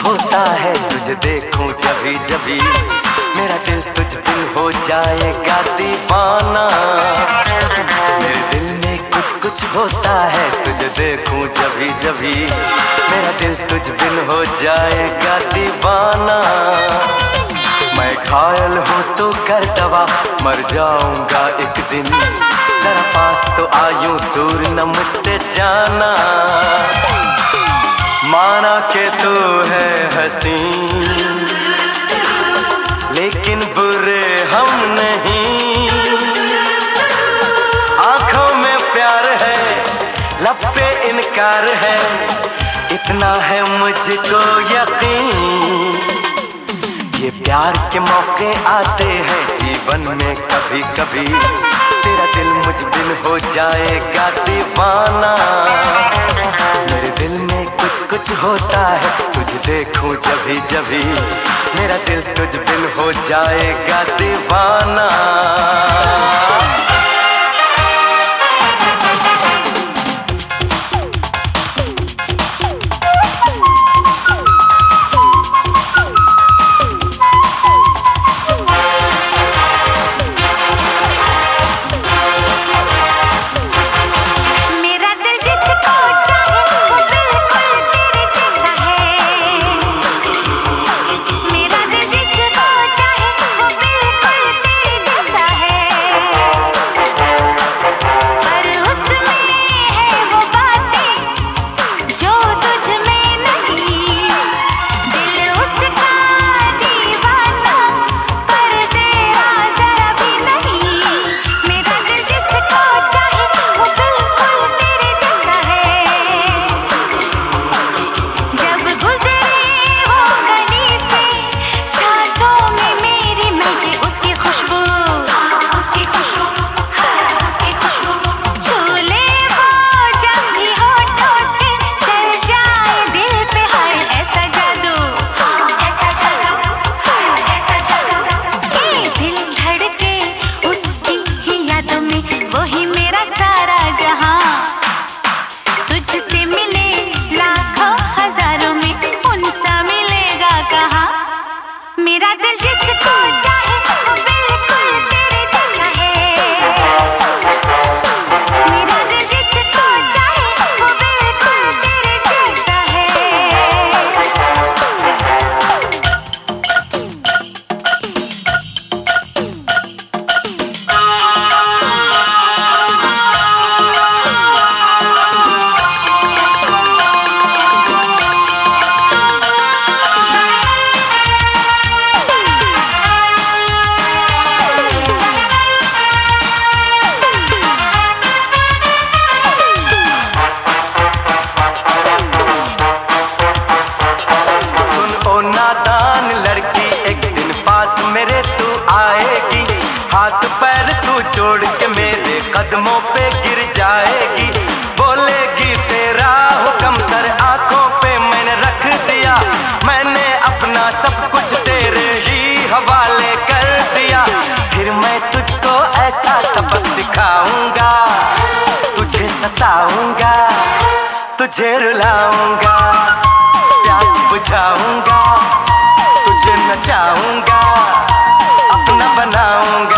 होता है तुझे देखूं जभी जभी, मेरा दिल तुझ बिन हो जाएगा दीवाना। मेरे दिल में कुछ कुछ होता है तुझे देखूं जभी जभी, मेरा दिल तुझ बिन हो जाएगा दीवाना। मैं घायल हूँ तो कर दवा, मर जाऊंगा एक दिन, जरा पास तो आयूं दूर न मुझसे जाना। माना के तू है हंसी, लेकिन बुरे हम नहीं। आंखों में प्यार है, लब पे इनकार है, इतना है मुझको यकीन। ये प्यार के मौके आते हैं जीवन में कभी कभी, तेरा दिल मुझ बिन हो जाएगा दीवाना। मेरे दिल में कुछ कुछ होता है तुझे देखूं जभी जभी, मेरा दिल तुझ बिन हो जाएगा दीवाना। छोड़ के मेरे कदमों पे गिर जाएगी, बोलेगी तेरा हुक्म सर आंखों पे मैंने रख दिया। मैंने अपना सब कुछ तेरे ही हवाले कर दिया। फिर मैं तुझको ऐसा सबक सिखाऊंगा, तुझे सताऊंगा, तुझे रुलाऊंगा, प्यास बुझाऊंगा, तुझे नचाऊंगा, अपना बनाऊंगा।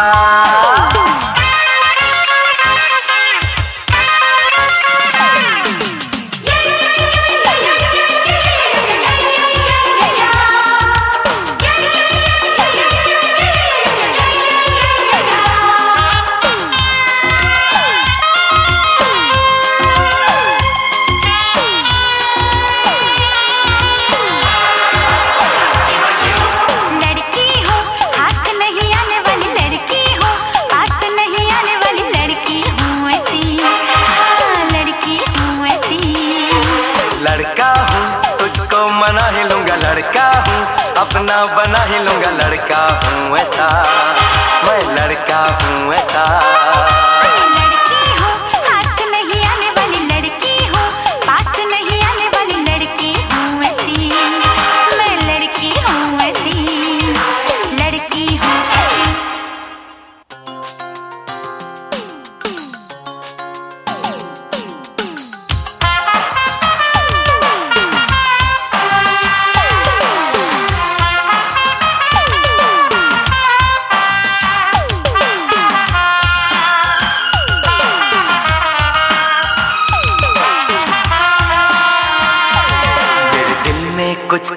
लड़का हूँ तुझको मना ही लूंगा, लड़का हूँ अपना बना ही लूंगा, लड़का हूँ ऐसा, मैं लड़का हूँ ऐसा।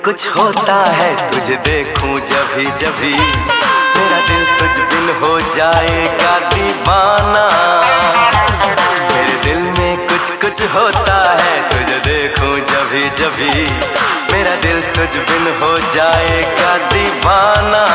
कुछ होता है तुझे देखूं जभी जभी, मेरा दिल तुझ बिन हो जाएगा दीवाना। मेरे दिल में कुछ कुछ होता है तुझे देखूं जभी जभी, मेरा दिल तुझ बिन हो जाएगा दीवाना।